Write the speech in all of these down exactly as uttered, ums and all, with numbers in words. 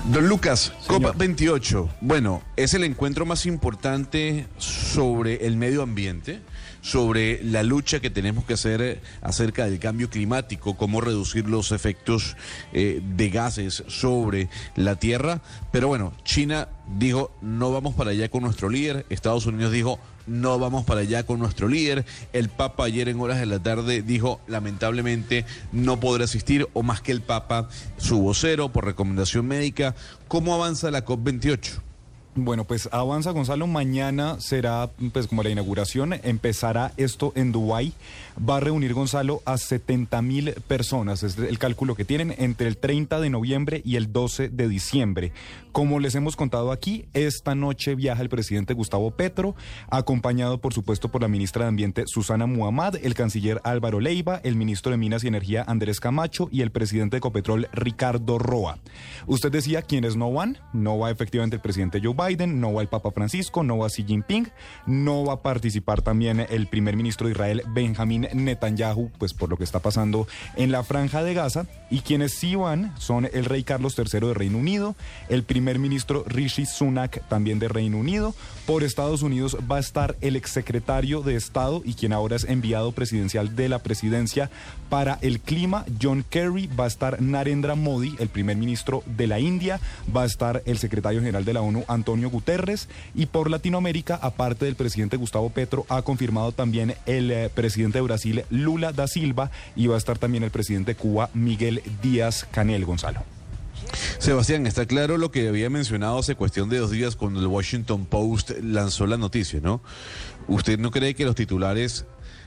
Don Lucas, Señor. COP veintiocho, bueno, es el encuentro más importante sobre el medio ambiente, sobre la lucha que tenemos que hacer acerca del cambio climático, cómo reducir los efectos eh, de gases sobre la Tierra. Pero bueno, China dijo, no vamos para allá con nuestro líder. Estados Unidos dijo, no vamos para allá con nuestro líder. El Papa ayer en horas de la tarde dijo, lamentablemente no podrá asistir, o más que el Papa, su vocero, por recomendación médica. ¿Cómo avanza la COP veintiocho? Bueno, pues avanza, Gonzalo. Mañana será pues como la inauguración. Empezará esto en Dubái. Va a reunir, Gonzalo, a setenta mil personas. Es el cálculo que tienen entre el treinta de noviembre y el doce de diciembre. Como les hemos contado aquí, esta noche viaja el presidente Gustavo Petro, acompañado, por supuesto, por la ministra de Ambiente Susana Muhammad, el canciller Álvaro Leiva, el ministro de Minas y Energía Andrés Camacho y el presidente de Ecopetrol Ricardo Roa. Usted decía, ¿quiénes no van? No va efectivamente el presidente Joe Biden, no va el Papa Francisco, no va Xi Jinping, no va a participar también el primer ministro de Israel, Benjamín Netanyahu, pues por lo que está pasando en la Franja de Gaza. Y quienes sí van son el rey Carlos tercero de Reino Unido, el primer ministro Rishi Sunak, también de Reino Unido. Por Estados Unidos va a estar el exsecretario de Estado y quien ahora es enviado presidencial de la presidencia para el clima, John Kerry. Va a estar Narendra Modi, el primer ministro de la India. Va a estar el secretario general de la ONU, Antonio Guterres. Y por Latinoamérica, aparte del presidente Gustavo Petro, ha confirmado también el eh, presidente de Brasil, Lula da Silva, y va a estar también el presidente de Cuba, Miguel Díaz-Canel, Gonzalo. Sebastián, está claro lo que había mencionado hace cuestión de dos días cuando el Washington Post lanzó la noticia, ¿no? ¿Usted no cree que los titulares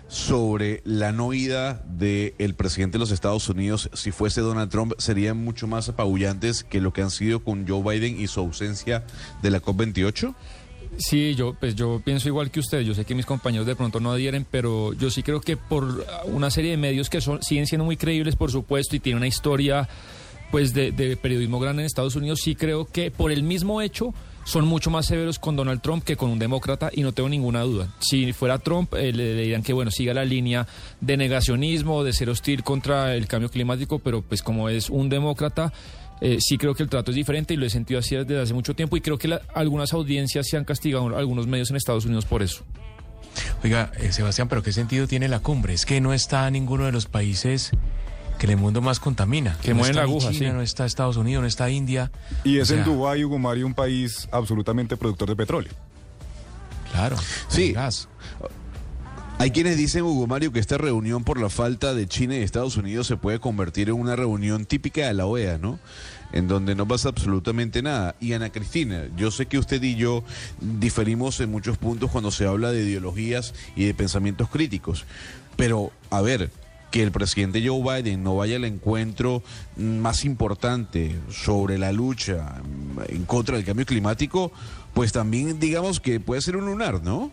sobre la no ida del presidente de los Estados Unidos, si fuese Donald Trump, serían mucho más apabullantes que lo que han sido con Joe Biden y su ausencia de la COP veintiocho? Sí, yo pues yo pienso igual que usted. Yo sé que mis compañeros de pronto no adhieren, pero yo sí creo que por una serie de medios que son, siguen siendo muy creíbles, por supuesto, y tienen una historia pues de, de periodismo grande en Estados Unidos, sí creo que por el mismo hecho son mucho más severos con Donald Trump que con un demócrata, y no tengo ninguna duda. Si fuera Trump, eh, le, le dirían que bueno, siga la línea de negacionismo, de ser hostil contra el cambio climático, pero pues como es un demócrata, eh, sí creo que el trato es diferente, y lo he sentido así desde hace mucho tiempo, y creo que la, algunas audiencias se han castigado, algunos medios en Estados Unidos por eso. Oiga, eh, Sebastián, ¿pero qué sentido tiene la cumbre? Es que no está ninguno de los países que el mundo más contamina. Que no mueven está la aguja, China, sí. No está Estados Unidos, no está India. Y es O sea, en Dubái, Hugo Mario, un país absolutamente productor de petróleo. Claro, Sí. gas. Hay quienes dicen, Hugo Mario, que esta reunión por la falta de China y Estados Unidos se puede convertir en una reunión típica de la O E A, ¿no? En donde no pasa absolutamente nada. Y Ana Cristina, yo sé que usted y yo diferimos en muchos puntos cuando se habla de ideologías y de pensamientos críticos, pero, a ver, que el presidente Joe Biden no vaya al encuentro más importante sobre la lucha en contra del cambio climático, pues también digamos que puede ser un lunar, ¿no?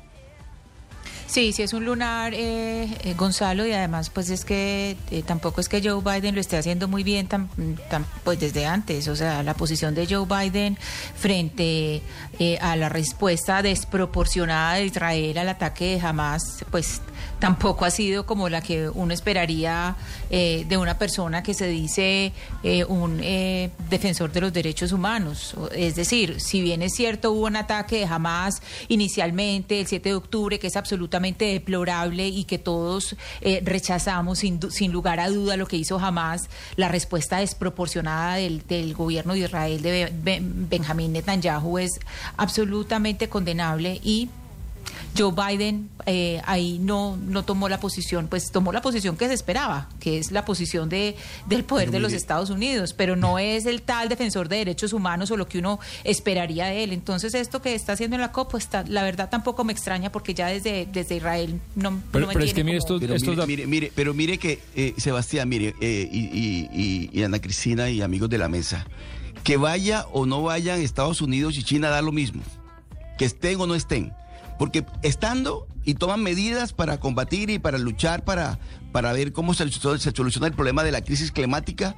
Sí, sí es un lunar, eh, eh, Gonzalo, y además pues es que eh, tampoco es que Joe Biden lo esté haciendo muy bien tan, tan, pues desde antes. O sea, la posición de Joe Biden frente eh, a la respuesta desproporcionada de Israel al ataque de Hamas, pues tampoco ha sido como la que uno esperaría eh, de una persona que se dice eh, un eh, defensor de los derechos humanos. Es decir, si bien es cierto hubo un ataque de Hamas inicialmente el siete de octubre, que es absolutamente deplorable y que todos eh, rechazamos sin, sin lugar a duda lo que hizo Hamas, la respuesta desproporcionada del, del gobierno de Israel de Ben, Benjamín Netanyahu es absolutamente condenable, y Joe Biden eh, ahí no, no tomó la posición, pues tomó la posición que se esperaba, que es la posición de, del poder de los Estados Unidos, pero no es el tal defensor de derechos humanos o lo que uno esperaría de él. Entonces esto que está haciendo en la COP, pues está, la verdad tampoco me extraña, porque ya desde, desde Israel no, Pero, no me pero es que mire, como... estos, Pero estos mire, mire, mire, pero mire que, eh, Sebastián, mire, eh, y, y, y, y Ana Cristina y amigos de la mesa, que vaya o no vayan Estados Unidos y China da lo mismo, que estén o no estén, porque estando y toman medidas para combatir y para luchar, para, para ver cómo se, se soluciona el problema de la crisis climática,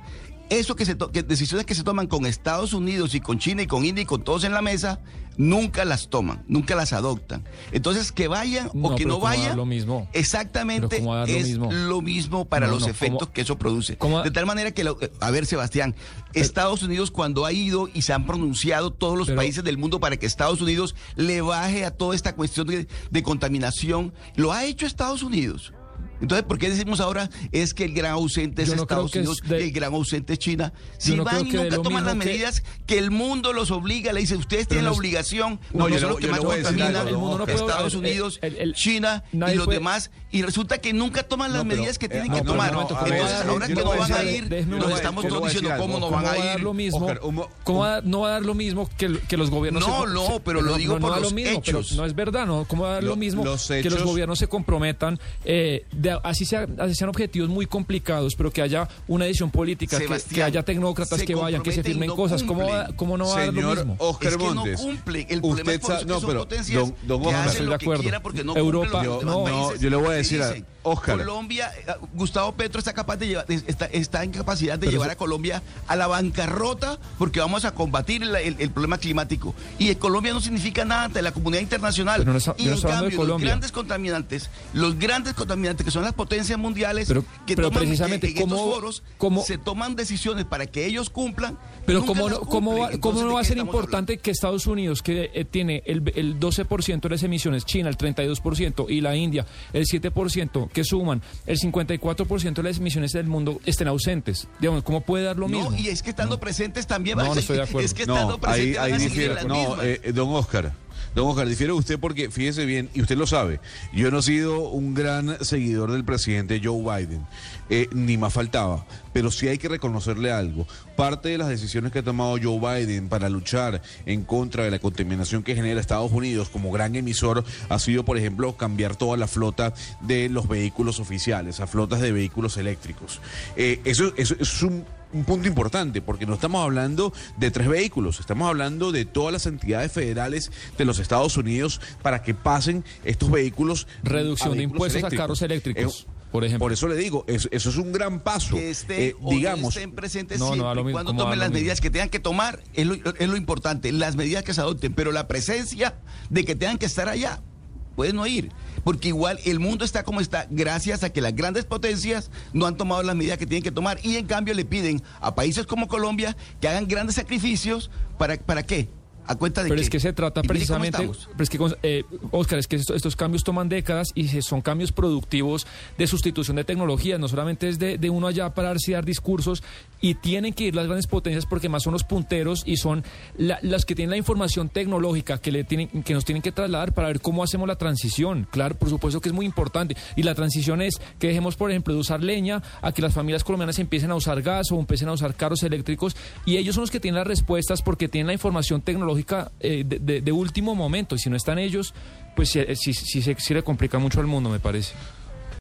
eso que se to- que decisiones que se toman con Estados Unidos y con China y con India y con todos en la mesa, nunca las toman, nunca las adoptan. Entonces, que vayan No, o que pero no ¿cómo va a dar vayan, lo mismo? exactamente Pero ¿cómo va a dar lo es mismo? lo mismo para No, los no, efectos ¿cómo- que eso produce. cómo- De tal manera que, lo- a ver, Sebastián, Estados Unidos cuando ha ido y se han pronunciado todos los Pero- países del mundo para que Estados Unidos le baje a toda esta cuestión de, de contaminación, lo ha hecho Estados Unidos. Entonces, ¿por qué decimos ahora es que el gran ausente es Yo no creo Estados que es Unidos de- y el gran ausente es China? Si no van creo y que de nunca lo toman las mismo que- medidas que el mundo los obliga, le dice, ustedes Pero tienen no la es- obligación, No, no, yo son le- los que yo más le voy a decir contaminan, algo, el mundo no puede- Estados el- Unidos, el- el- China y nadie los puede- demás, y resulta que nunca toman las No, pero, medidas que eh, tienen no, que pero tomar. un momento, ¿cómo va a Entonces, dar- ahora que yo no le voy a van a decir- ir, déjeme- nos déjeme- estamos yo le todos voy a decir diciendo algo. cómo no ¿Cómo van va a a dar ir. lo mismo? Oscar, un mo- ¿Cómo va- no va a dar lo mismo que, que los gobiernos No, se, no, se- pero lo digo no, por no da los lo mismo, hechos. pero no es verdad, ¿no? ¿Cómo va a dar lo, Lo- mismo los que los hechos- gobiernos se comprometan, eh, de, así, sea, así sean objetivos muy complicados, pero que haya una decisión política, que, Sebastián, que haya tecnócratas se que vayan, que se comprometen y firmen no cosas? ¿Cómo, va- cumplen. ¿Cómo no va a dar lo Señor mismo? Oscar Es que no Montes, cumplen. El problema es por sa- eso que no, son pero, potencias don, don que Oscar, hacen Estoy lo de que acuerdo. quieran porque no Europa, cumplen los demás no, países yo le voy a que decir a- dicen. Oscar. Colombia, eh, Gustavo Petro está capaz de llevar, de- está, está en capacidad de Pero llevar eso- a Colombia a la bancarrota porque vamos a combatir el, el- el problema climático. Y Colombia no significa nada ante la comunidad internacional. Pero no está- y yo no en estoy hablando de cambio, los Colombia. grandes contaminantes, los grandes contaminantes que son las potencias mundiales, Pero- que pero toman precisamente, en estos ¿cómo- foros, cómo- se toman decisiones para que ellos cumplan. Pero nunca ¿cómo las no, cómo cumplen. va, Entonces, cómo no ¿de va a qué ser estamos importante que Estados Unidos, que eh, tiene el, el doce por ciento de las emisiones, China el treinta y dos por ciento y la India el siete por ciento, que suman el cincuenta y cuatro por ciento de las emisiones del mundo, estén ausentes? Digamos, ¿cómo puede dar lo mismo? No, y es que estando presentes también No, van a no estoy de seguir- acuerdo. Es que estando No, ahí, presentes ahí van a seguir difiere. en las No, mismas. eh, eh, don Oscar. Don Oscar, difiere usted porque fíjese bien, y usted lo sabe, yo no he sido un gran seguidor del presidente Joe Biden, eh, ni más faltaba, pero sí hay que reconocerle algo. Parte de las decisiones que ha tomado Joe Biden para luchar en contra de la contaminación que genera Estados Unidos como gran emisor ha sido, por ejemplo, cambiar toda la flota de los vehículos oficiales a flotas de vehículos eléctricos. Eh, eso, eso es un un punto importante, porque no estamos hablando de tres vehículos, estamos hablando de todas las entidades federales de los Estados Unidos para que pasen estos vehículos. Reducción a de vehículos impuestos a eléctricos. carros eléctricos, Eh, por ejemplo. Por eso le digo, eso, eso es un gran paso. Que estén Eh, o digamos, no estén presentes No, no, siempre a lo y mismo, cuando ¿cómo tomen a lo las mismo? medidas que tengan que tomar, es lo, es lo importante, las medidas que se adopten, pero la presencia de que tengan que estar allá, pueden no ir, porque igual el mundo está como está gracias a que las grandes potencias no han tomado las medidas que tienen que tomar y en cambio le piden a países como Colombia que hagan grandes sacrificios, ¿para, para qué? ¿A cuenta de Pero qué? es que se trata Y mire cómo precisamente, estamos. pero es que, eh, Oscar, es que esto- estos cambios toman décadas y se- son cambios productivos de sustitución de tecnologías, no solamente es de, de uno allá pararse y dar discursos, y tienen que ir las grandes potencias porque más son los punteros y son la- las que tienen la información tecnológica que, le tienen, que nos tienen que trasladar para ver cómo hacemos la transición. Claro, por supuesto que es muy importante, y la transición es que dejemos, por ejemplo, de usar leña a que las familias colombianas empiecen a usar gas o empiecen a usar carros eléctricos, y ellos son los que tienen las respuestas porque tienen la información tecnológica eh, de, de- de último momento, y si no están ellos, pues sí, sí, sí, se- sí le complica mucho al mundo, me parece.